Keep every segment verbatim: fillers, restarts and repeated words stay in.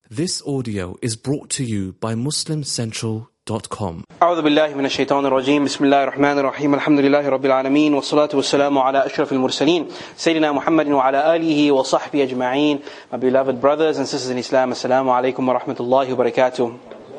This audio is brought to you by Muslim Central dot com. أعوذ بالله من الشيطان الرجيم بسم الله الرحمن الرحيم الحمد لله رب العالمين والصلاة والسلام على أشرف المرسلين سيدنا محمد وعلى آله وصحبه أجمعين. My beloved brothers and sisters in Islam, Assalamu alaikum wa rahmatullahi wa barakatuh.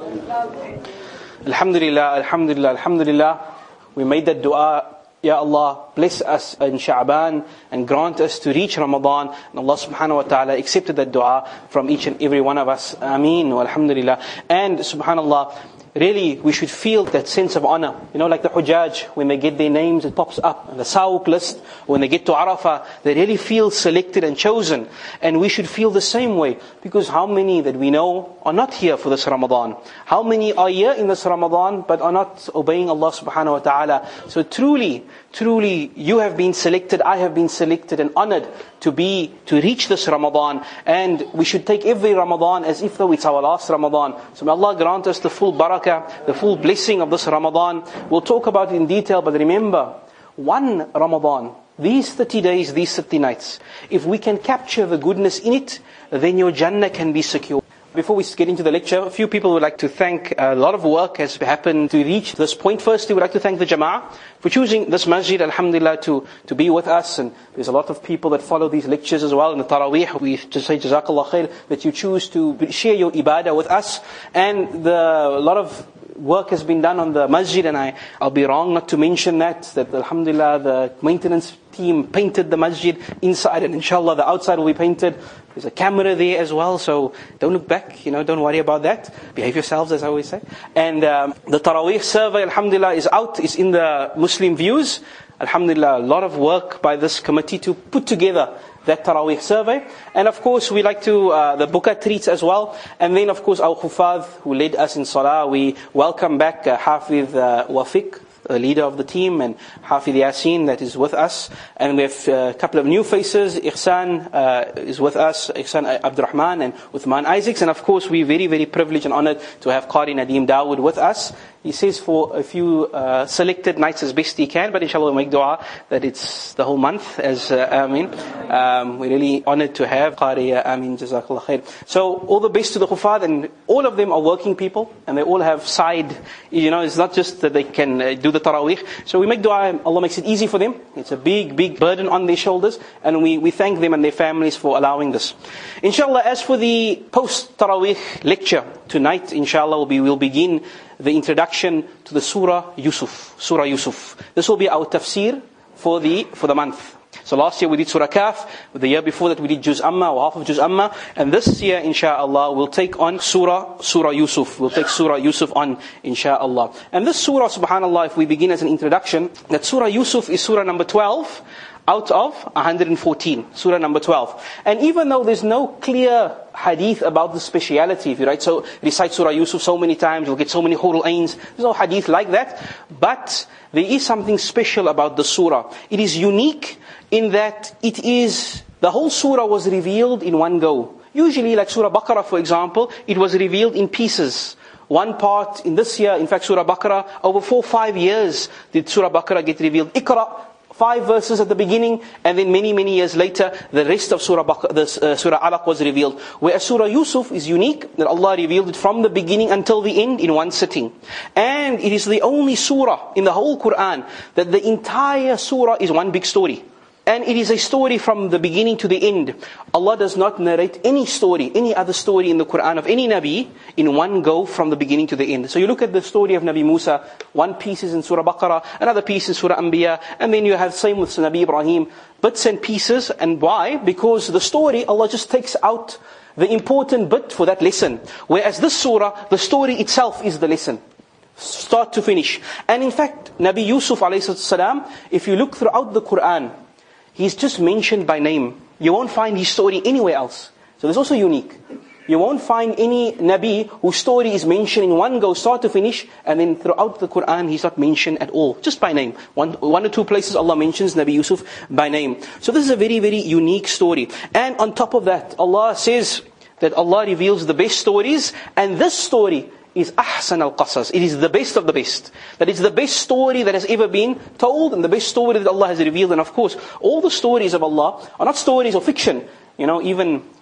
Alhamdulillah, Alhamdulillah, Alhamdulillah. We made that dua. Ya Allah, bless us in Sha'ban and grant us to reach Ramadan. And Allah subhanahu wa ta'ala accepted that dua from each and every one of us. Ameen wa alhamdulillah. And subhanallah, really we should feel that sense of honor. You know, like the Hujjaj, when they get their names, it pops up. And the Sawq list, when they get to Arafah, they really feel selected and chosen. And we should feel the same way. Because how many that we know are not here for this Ramadan? How many are here in this Ramadan but are not obeying Allah subhanahu wa ta'ala? So truly, truly, you have been selected, I have been selected and honored to be, to reach this Ramadan. And we should take every Ramadan as if though it's our last Ramadan. So may Allah grant us the full barakah, the full blessing of this Ramadan. We'll talk about it in detail, but remember, one Ramadan, these thirty days, these thirty nights, if we can capture the goodness in it, then your Jannah can be secure. Before we get into the lecture, a few people would like to thank. A lot of work has happened to reach this point. Firstly, we'd like to thank the Jama'ah for choosing this masjid, alhamdulillah, to, to be with us. And there's a lot of people that follow these lectures as well. In the Taraweeh, we just say Jazakallah khair, that you choose to share your ibadah with us. And the, a lot of work has been done on the masjid, and I, I'll be wrong not to mention that, that alhamdulillah, the maintenance team painted the masjid inside, and inshallah the outside will be painted. There's a camera there as well, so don't look back, you know, don't worry about that. Behave yourselves, as I always say. And um, the Taraweeh survey, alhamdulillah, is out, it's in the Muslim Views. Alhamdulillah, a lot of work by this committee to put together that Taraweeh survey. And of course, we like to, uh, the Buka treats as well. And then of course, our Khufad, who led us in Salah, we welcome back uh, Hafiz uh, Wafiq, the leader of the team, and Hafiz Yasin that is with us. And we have a couple of new faces. Ihsan uh, is with us, Ihsan Abdurrahman and Uthman Isaacs. And of course, we're very, very privileged and honored to have Qari Nadeem Dawood with us. He says for a few uh, selected nights as best he can, but inshallah we'll make dua that it's the whole month as uh, Ameen. Um, we're really honored to have Qari uh, Ameen, Jazakallah khair. So all the best to the Khufad, and all of them are working people, and they all have side, you know, it's not just that they can uh, do the Taraweeh. So we make dua, Allah makes it easy for them. It's a big, big burden on their shoulders, and we, we thank them and their families for allowing this. Inshallah, as for the post-Taraweeh lecture, tonight, inshallah, we'll, be, we'll begin the introduction to the Surah Yusuf. Surah Yusuf. This will be our tafsir for the for the month. So last year we did Surah Kaf. The year before that we did Juz Amma, or half of Juz Amma. And this year, inshaAllah, we'll take on Surah Surah Yusuf. We'll take Surah Yusuf on, inshaAllah. And this Surah, subhanAllah, if we begin as an introduction, that Surah Yusuf is Surah number twelve out of one hundred fourteen. Surah number twelve. And even though there's no clear hadith about the speciality, if you write, so recite Surah Yusuf so many times, you'll get so many hurul ains. There's no hadith like that. But there is something special about the surah. It is unique in that it is, the whole surah was revealed in one go. Usually, like Surah Baqarah, for example, it was revealed in pieces. One part in this year, in fact, Surah Baqarah, over four, five years did Surah Baqarah get revealed. Iqra, five verses at the beginning, and then many, many years later, the rest of Surah Baqarah, the, uh, Surah Alaq was revealed. Whereas Surah Yusuf is unique, that Allah revealed it from the beginning until the end in one sitting. And it is the only surah in the whole Quran that the entire surah is one big story. And it is a story from the beginning to the end. Allah does not narrate any story, any other story in the Quran of any Nabi in one go from the beginning to the end. So you look at the story of Nabi Musa, one piece is in Surah Baqarah, another piece in Surah Anbiya, and then you have same with Nabi Ibrahim, bits and pieces. And why? Because the story, Allah just takes out the important bit for that lesson. Whereas this surah, the story itself is the lesson. Start to finish. And in fact, Nabi Yusuf alayhi salam, if you look throughout the Quran, he's just mentioned by name. You won't find his story anywhere else. So this is also unique. You won't find any Nabi whose story is mentioned in one go, start to finish, and then throughout the Quran he's not mentioned at all, just by name. One, one or two places Allah mentions Nabi Yusuf by name. So this is a very, very unique story. And on top of that, Allah says that Allah reveals the best stories, and this story is ahsan al-qasas. It is the best of the best. That is the best story that has ever been told, and the best story that Allah has revealed. And of course, all the stories of Allah are not stories of fiction. You know, even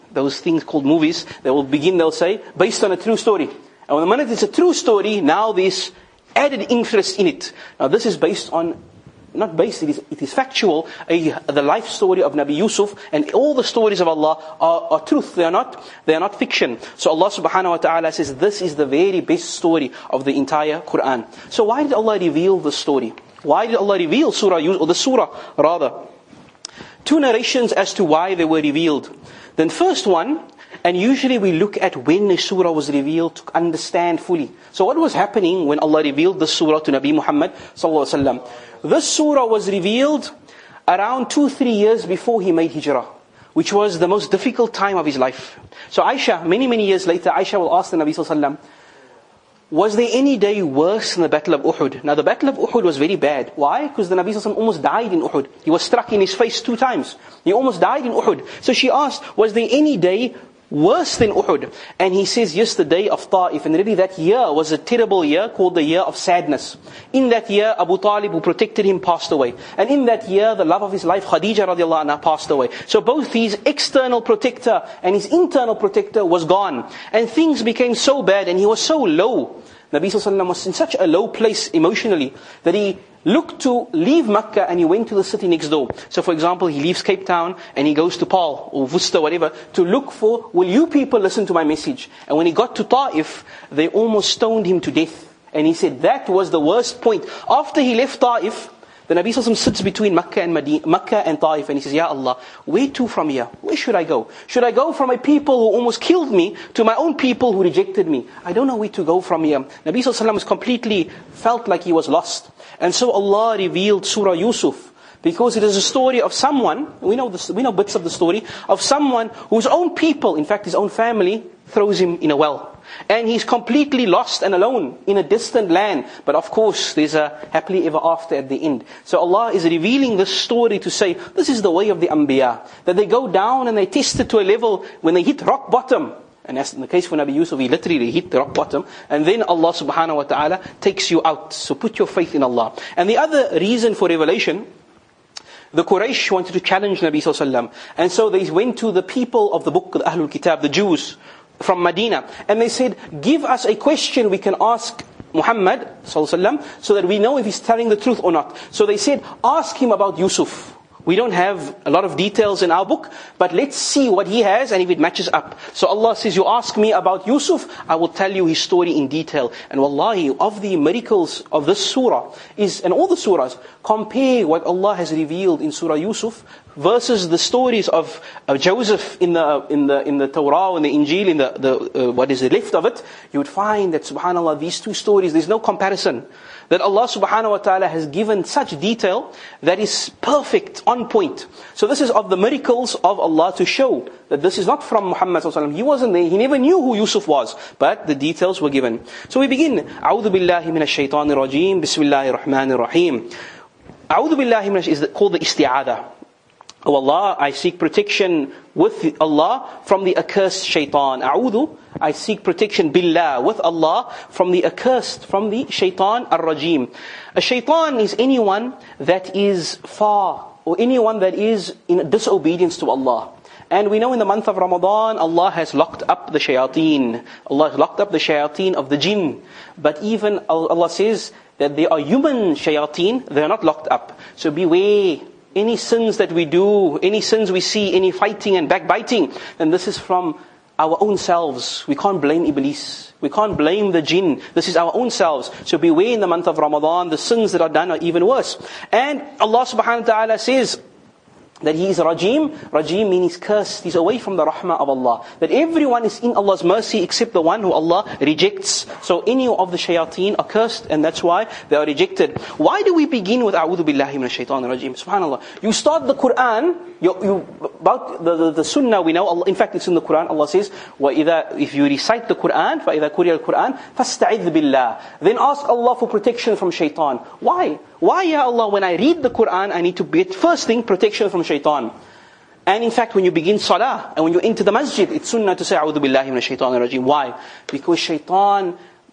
those things called movies, they will begin, they'll say, based on a true story. And when the minute it's a true story, now there's added interest in it. Now this is based on, not based, it is, it is factual, a, the life story of Nabi Yusuf, and all the stories of Allah are, are truth, they are not, they are not fiction. So Allah subhanahu wa ta'ala says, this is the very best story of the entire Qur'an. So why did Allah reveal the story? Why did Allah reveal surah, or the surah rather? Two narrations as to why they were revealed. Then first one, and usually we look at when the surah was revealed to understand fully. So what was happening when Allah revealed the surah to Nabi Muhammad sallallahu alaihi wasallam? This surah was revealed around two, three years before he made hijrah, which was the most difficult time of his life. So Aisha, many, many years later, Aisha will ask the Nabi sallallahu alaihi wasallam, was there any day worse than the Battle of Uhud? Now the Battle of Uhud was very bad. Why? Because the Nabi sallallahu alaihi wasallam almost died in Uhud. He was struck in his face two times. He almost died in Uhud. So she asked, was there any day worse than Uhud? And he says, yes, the day of Ta'if. And really that year was a terrible year called the year of sadness. In that year, Abu Talib, who protected him, passed away. And in that year, the love of his life, Khadija radiallahu anha, passed away. So both his external protector and his internal protector was gone. And things became so bad and he was so low. Nabi sallallahu alaihi wasallam was in such a low place emotionally that he looked to leave Makkah and he went to the city next door. So for example, he leaves Cape Town and he goes to Paarl or Worcester, whatever, to look for, will you people listen to my message? And when he got to Ta'if, they almost stoned him to death. And he said that was the worst point. After he left Ta'if, the Nabi sallallahu alaihi wasallam sits between Makkah and Medina, Makkah and Ta'if, and he says, Ya Allah, where to from here? Where should I go? Should I go from a people who almost killed me to my own people who rejected me? I don't know where to go from here. Nabi sallallahu alaihi wasallam was completely felt like he was lost. And so Allah revealed Surah Yusuf, because it is a story of someone, we know this, we know bits of the story, of someone whose own people, in fact his own family, throws him in a well. And he's completely lost and alone in a distant land. But of course, there's a happily ever after at the end. So Allah is revealing this story to say, this is the way of the Anbiya. That they go down and they test it to a level when they hit rock bottom. And as in the case for Nabi Yusuf, he literally hit the rock bottom. And then Allah subhanahu wa ta'ala takes you out. So put your faith in Allah. And the other reason for revelation, the Quraysh wanted to challenge Nabi sallallahu alaihi wasallam. And so they went to the people of the book, the Ahlul Kitab, the Jews from Medina. And they said, give us a question we can ask Muhammad sallallahu alaihi wasallam so that we know if he's telling the truth or not. So they said, ask him about Yusuf. We don't have a lot of details in our book, but let's see what he has and if it matches up. So Allah says, you ask me about Yusuf, I will tell you his story in detail. And wallahi, of the miracles of this surah is, and all the surahs, compare what Allah has revealed in Surah Yusuf versus the stories of, of Joseph in the in the in the Torah and the Injil, in the, the uh, what is left of it. You would find that subhanallah, these two stories, there's no comparison. That Allah subhanahu wa ta'ala has given such detail that is perfect, on point. So this is of the miracles of Allah to show that this is not from Muhammad sallallahu alaihi wasallam. He wasn't there, he never knew who Yusuf was, but the details were given. So we begin. A'udhu billahi minash shaitanir rajim. Bismillahir rahmanir rahim. A'udhu billahi minash is called the isti'adha. Oh Allah, I seek protection with Allah from the accursed shaitan. A'udhu, I seek protection billah, with Allah, from the accursed, from the shaitan ar-rajim. A shaitan is anyone that is far, or anyone that is in disobedience to Allah. And we know in the month of Ramadan, Allah has locked up the shayateen. Allah has locked up the shayateen of the jinn. But even Allah says that there are human shayateen, they are not locked up. So beware. Any sins that we do, any sins we see, any fighting and backbiting, then this is from our own selves. We can't blame Iblis. We can't blame the jinn. This is our own selves. So beware in the month of Ramadan, the sins that are done are even worse. And Allah subhanahu wa ta'ala says that he is Rajim. Rajim means cursed. He's away from the rahmah of Allah. That everyone is in Allah's mercy except the one who Allah rejects. So any of the shayateen are cursed, and that's why they are rejected. Why do we begin with A'udhu Billahi Minash Shaitanir Rajim? Subhanallah. You start the Quran, you, you, about the, the, the Sunnah we know, Allah, in fact it's in the Quran, Allah says, وَإِذَا, if you recite the Quran, فَإِذَا قُرِئَ الْقُرْآنِ فَاسْتَعِذْ بِاللَّهِ, then ask Allah for protection from shaitan. Why? Why, Ya Allah, when I read the Quran, I need to get, first thing, protection from shaitan. And in fact, when you begin salah, and when you enter the masjid, it's sunnah to say, A'udhu Billahi Minash Shaitanir Rajim. Why? Because shaitan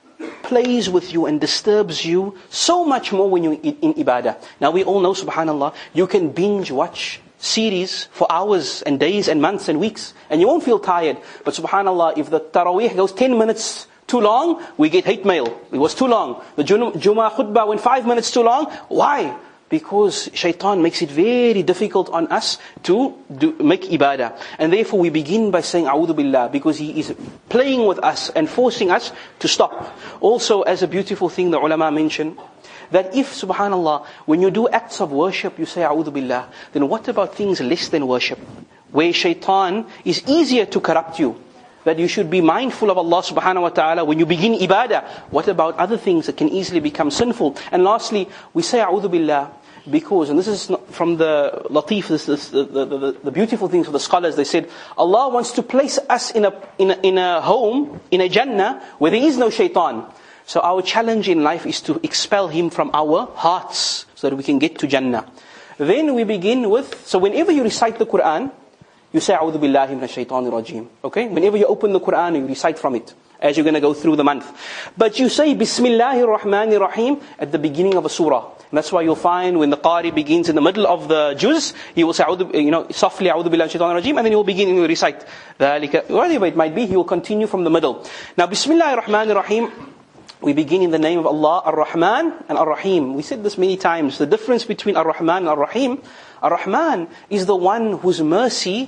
plays with you and disturbs you so much more when you're in, in ibadah. Now we all know, subhanallah, you can binge watch series for hours and days and months and weeks, and you won't feel tired. But subhanallah, if the Taraweeh goes ten minutes too long, we get hate mail. It was too long. The Jummah khutbah went five minutes too long. Why? Because shaitan makes it very difficult on us to do, make ibadah. And therefore we begin by saying A'udhu Billah, because he is playing with us and forcing us to stop. Also, as a beautiful thing the ulama mention, that if, subhanallah, when you do acts of worship, you say A'udhu Billah, then what about things less than worship? Where shaitan is easier to corrupt you. That you should be mindful of Allah subhanahu wa ta'ala when you begin ibadah. What about other things that can easily become sinful? And lastly, we say A'udhu Billah because, and this is from the latif, this is the, the, the, the beautiful things of the scholars, they said, Allah wants to place us in a, in a, in a home, in a Jannah, where there is no shaitan. So our challenge in life is to expel him from our hearts, so that we can get to Jannah. Then we begin with, so whenever you recite the Qur'an, you say, A'udhu Billahi Minash Shaitanir Rajeem. Okay? Whenever you open the Qur'an, you recite from it, as you're going to go through the month. But you say, Bismillahir Rahmanir Rahim, at the beginning of a surah. And that's why you'll find when the Qari begins in the middle of the juz, he will say, you know, softly, A'udhu Billahi Minash Shaitanir Rajeem, and then he will begin and he will recite. Whatever it might be, he will continue from the middle. Now, Bismillahir Rahmanir Rahim, we begin in the name of Allah, Ar-Rahman and Ar-Rahim. We said this many times. The difference between Ar-Rahman and Ar-Rahim, Ar-Rahman is the one whose mercy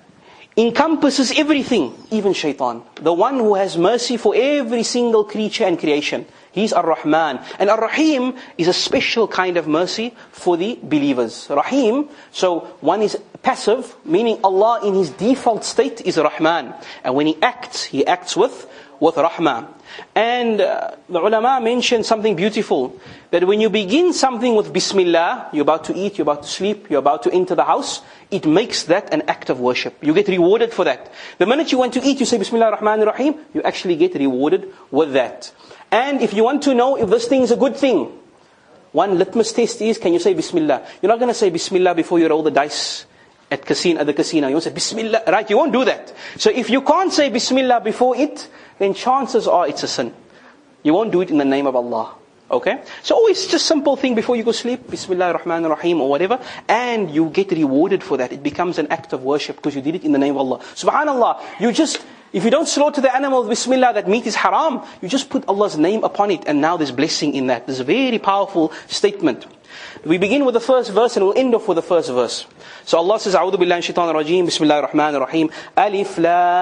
encompasses everything, even shaitan. The one who has mercy for every single creature and creation. He's Ar-Rahman. And Ar-Rahim is a special kind of mercy for the believers. Rahim, so one is passive, meaning Allah in His default state is Rahman. And when He acts, He acts with, with Rahmah. And uh, the ulama mentioned something beautiful, that when you begin something with Bismillah, you're about to eat, you're about to sleep, you're about to enter the house, it makes that an act of worship. You get rewarded for that. The minute you want to eat, you say Bismillah ar-Rahman ar-Rahim, you actually get rewarded with that. And if you want to know if this thing is a good thing, one litmus test is, can you say Bismillah? You're not going to say Bismillah before you roll the dice at casino, at the casino. You won't say Bismillah, right? You won't do that. So if you can't say Bismillah before it, then chances are it's a sin. You won't do it in the name of Allah. Okay? So always just simple thing before you go sleep, Bismillah ar-Rahman ar-Rahim or whatever, and you get rewarded for that. It becomes an act of worship because you did it in the name of Allah. Subhanallah, you just, if you don't slaughter the animal with Bismillah, that meat is haram, you just put Allah's name upon it, and now there's blessing in that. There's a very powerful statement. We begin with the first verse and we'll end off with the first verse. So Allah says, A'udhu billahi shaitanir rajeem, Bismillahir Rahmanir Rahim, Alif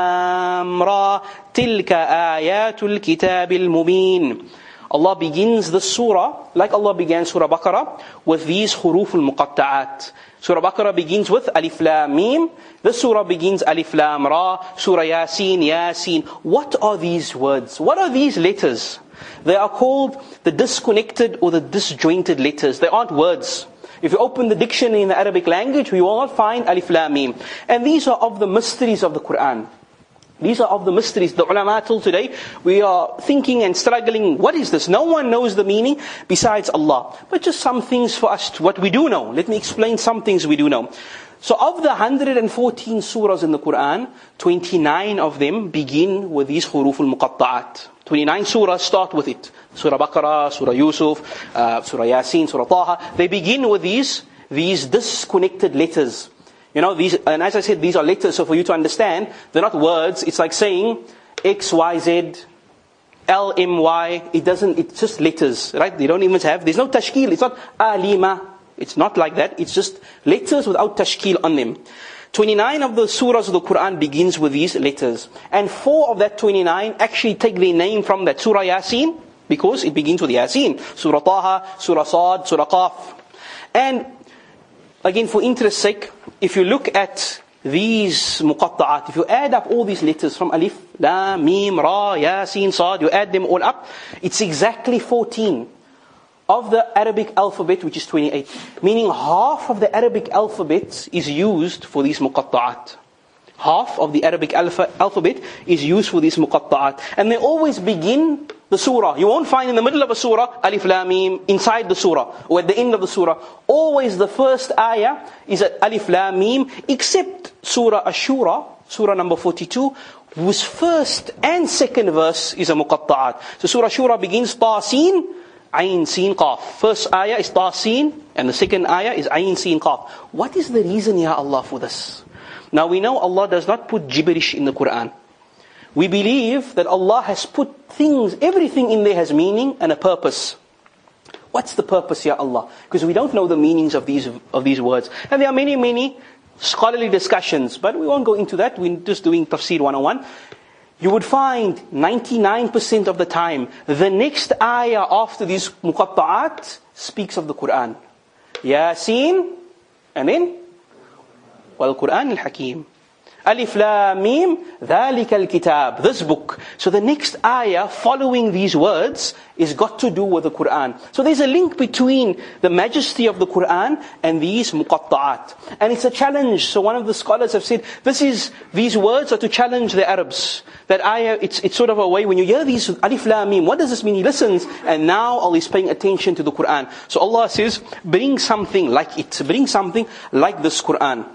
Lam Ra, Tilka Ayatul Kitabil Mubin. Allah begins the surah, like Allah began Surah Baqarah, with these huruful muqatta'at. Surah Baqarah begins with Alif Lam Mim. This surah begins Alif Lam Ra, Surah Yasin, Yasin. What are these words? What are these letters? They are called the disconnected or the disjointed letters. They aren't words. If you open the dictionary in the Arabic language, we will not find Alif Lam Mim. And these are of the mysteries of the Qur'an. These are of the mysteries. The ulama till today, we are thinking and struggling, what is this? No one knows the meaning besides Allah. But just some things for us, to, what we do know. Let me explain some things we do know. So of the one hundred fourteen surahs in the Qur'an, twenty-nine of them begin with these huruful muqatta'at. twenty-nine surahs start with it. Surah Baqarah, Surah Yusuf, uh, Surah Yasin, Surah Taha. They begin with these, these disconnected letters. You know, these, and as I said, these are letters, so for you to understand, they're not words. It's like saying X, Y, Z, L, M, Y. It doesn't, it's just letters, right? They don't even have, there's no tashkil. It's not alima. It's not like that. It's just letters without tashkil on them. twenty-nine of the surahs of the Qur'an begins with these letters. And four of that twenty-nine actually take their name from that. Surah Yasin, because it begins with Yasin. Surah Taha, Surah Sad, Surah Qaf. And again, for interest's sake, if you look at these muqatta'at, if you add up all these letters from Alif, Lam, Mim, Ra, Yasin, Sad, you add them all up, it's exactly fourteen of the Arabic alphabet, which is twenty-eight. Meaning half of the Arabic alphabet is used for these muqatta'at. Half of the Arabic alpha, alphabet is used for these muqatta'at. And they always begin the surah. You won't find in the middle of a surah, Alif Lam Mim, inside the surah, or at the end of the surah. Always the first ayah is at Alif Lam Mim, except Surah Ash-Shura, Surah number forty-two, whose first and second verse is a muqatta'at. So Surah Shura begins Ta Sin, Ayn Sin Qaf. First ayah is Ta Sin, and the second ayah is Ayn Sin Qaf. What is the reason, Ya Allah, for this? Now we know Allah does not put gibberish in the Quran. We believe that Allah has put things, everything in there has meaning and a purpose. What's the purpose, Ya Allah? Because we don't know the meanings of these of these words. And there are many, many scholarly discussions, but we won't go into that. We're just doing Tafsir one oh one. You would find ninety-nine percent of the time, the next ayah after these muqatta'at speaks of the Quran. Yasin, and then wal Quran al-Hakim. Alif Lam Mim, ذَلِكَ الْكِتَابِ. This book. So the next ayah following these words is got to do with the Quran. So there's a link between the majesty of the Quran and these muqatta'at. And it's a challenge. So one of the scholars have said, this is, these words are to challenge the Arabs. That ayah, it's, it's sort of a way, when you hear these Alif Lam Mim, what does this mean? He listens, and now Allah is paying attention to the Quran. So Allah says, bring something like it. Bring something like this Quran.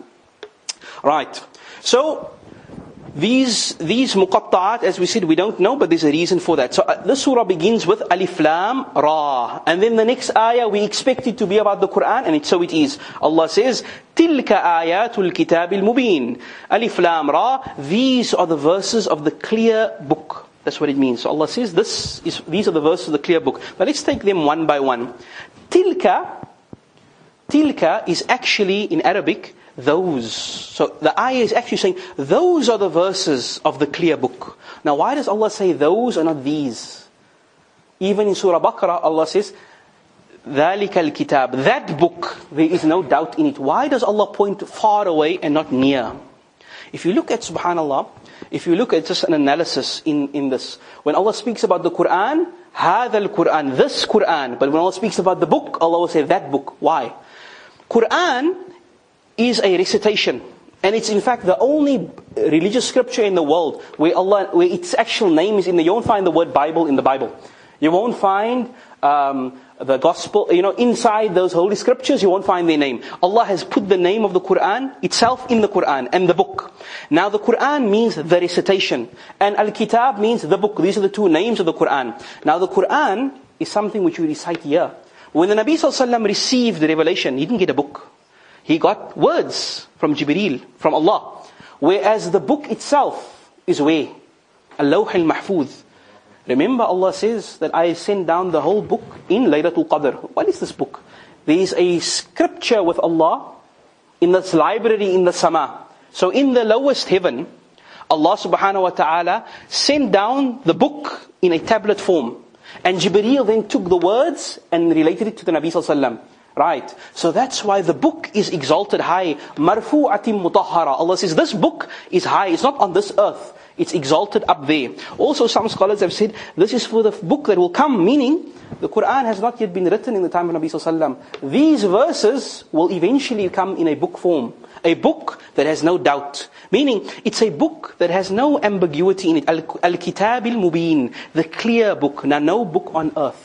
Right. So, these these muqatta'at, as we said, we don't know, but there's a reason for that. So, uh, this surah begins with Alif Lam Ra. And then the next ayah, we expect it to be about the Quran, and it, so it is. Allah says, Tilka ayatul kitabil mubin. Alif Lam Ra. These are the verses of the clear book. That's what it means. So Allah says, this is these are the verses of the clear book. But let's take them one by one. Tilka, Tilka is actually, in Arabic, those. So the ayah is actually saying, those are the verses of the clear book. Now why does Allah say those and not these? Even in Surah Baqarah, Allah says, ذَلِكَ الْكِتَابِ. That book, there is no doubt in it. Why does Allah point far away and not near? If you look at, subhanallah, if you look at just an analysis in, in this, when Allah speaks about the Quran, هَذَا الْقُرْآن, this Quran. But when Allah speaks about the book, Allah will say that book. Why? Quran is a recitation, and it's in fact the only religious scripture in the world where Allah, where its actual name is in there. You won't find the word Bible in the Bible. You won't find um, the gospel, you know, inside those holy scriptures. You won't find their name. Allah has put the name of the Quran itself in the Quran and the book. Now the Quran means the recitation, and Al-Kitab means the book. These are the two names of the Quran. Now the Quran is something which we recite here. When the Nabi Sallallahu Alaihi Wasallam received the revelation, he didn't get a book. He got words from Jibreel, from Allah. Whereas the book itself is where? Al-Lawh al-Mahfuz. Remember Allah says that I send down the whole book in Laylatul Qadr. What is this book? There is a scripture with Allah in this library in the Sama. So in the lowest heaven, Allah subhanahu wa ta'ala sent down the book in a tablet form. And Jibreel then took the words and related it to the Nabi sallallahu alaihi wasallam. Right. So that's why the book is exalted high. Marfu'atim mutahhara. Allah says this book is high. It's not on this earth. It's exalted up there. Also some scholars have said this is for the book that will come. Meaning the Quran has not yet been written in the time of Nabi sallallahu alaihi wasallam. These verses will eventually come in a book form. A book that has no doubt. Meaning it's a book that has no ambiguity in it. Al-Kitabil Mubin. The clear book. Now no book on earth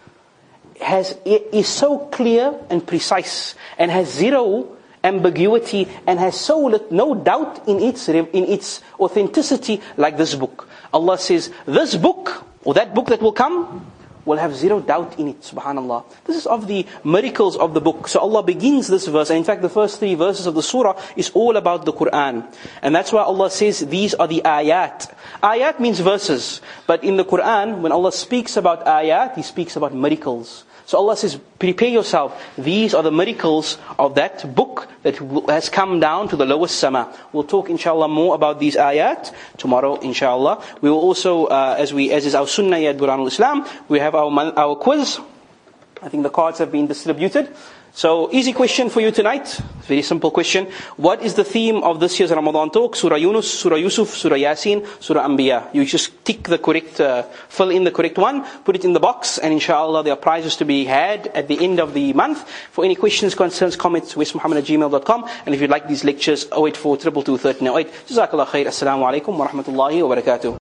has is so clear and precise, and has zero ambiguity, and has so little, no doubt in its in its authenticity like this book. Allah says, this book, or that book that will come, will have zero doubt in it, subhanallah. This is of the miracles of the book. So Allah begins this verse, and in fact the first three verses of the surah is all about the Quran. And that's why Allah says these are the ayat. Ayat means verses. But in the Quran, when Allah speaks about ayat, He speaks about miracles. So Allah says, prepare yourself. These are the miracles of that book that has come down to the lowest sama. We'll talk inshallah more about these ayat tomorrow inshallah. We will also, uh, as we as is our sunnah at Quranul Islam, we have our our quiz. I think the cards have been distributed. So, easy question for you tonight. Very simple question. What is the theme of this year's Ramadan talk? Surah Yunus, Surah Yusuf, Surah Yasin, Surah Anbiya. You just tick the correct, uh, fill in the correct one, put it in the box, and inshallah there are prizes to be had at the end of the month. For any questions, concerns, comments, west muhammad at gmail dot com. And if you'd like these lectures, oh eight four two two two one three oh eight. Jazakallah khair. Assalamu alaikum wa rahmatullahi wa barakatuh.